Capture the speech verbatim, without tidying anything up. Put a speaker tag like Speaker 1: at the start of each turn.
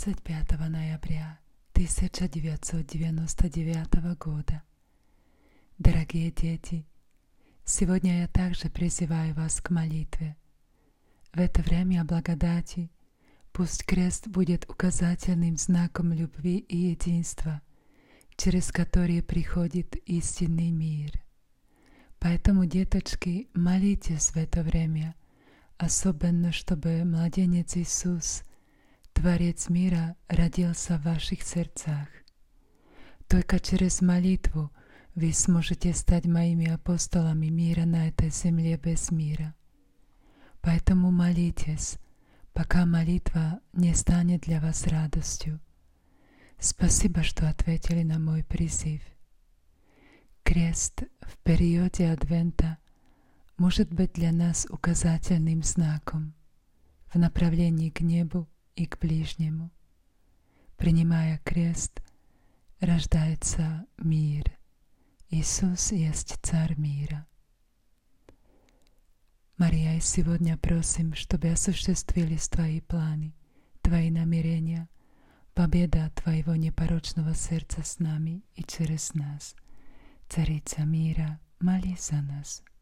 Speaker 1: двадцать пятого ноября тысяча девятьсот девяносто девятого года. Дорогие дети, сегодня я также призываю вас к молитве. В это время благодати пусть крест будет указательным знаком любви и единства, через который приходит истинный мир. Поэтому, деточки, молитесь в это время, особенно чтобы младенец Иисус, Творец мира, родился в ваших сердцах. Только через молитву вы сможете стать моими апостолами мира на этой земле без мира. Поэтому молитесь, пока молитва не станет для вас радостью. Спасибо, что ответили на мой призыв. Крест в периоде Адвента может быть для нас указательным знаком в направлении к небу и к ближнему. Принимая крест, рождается мир. Иисус есть Царь мира. Мария, сегодня просим, чтобы осуществились Твои планы, Твои намерения, победа Твоего непорочного сердца с нами и через нас. Царица мира, молись за нас.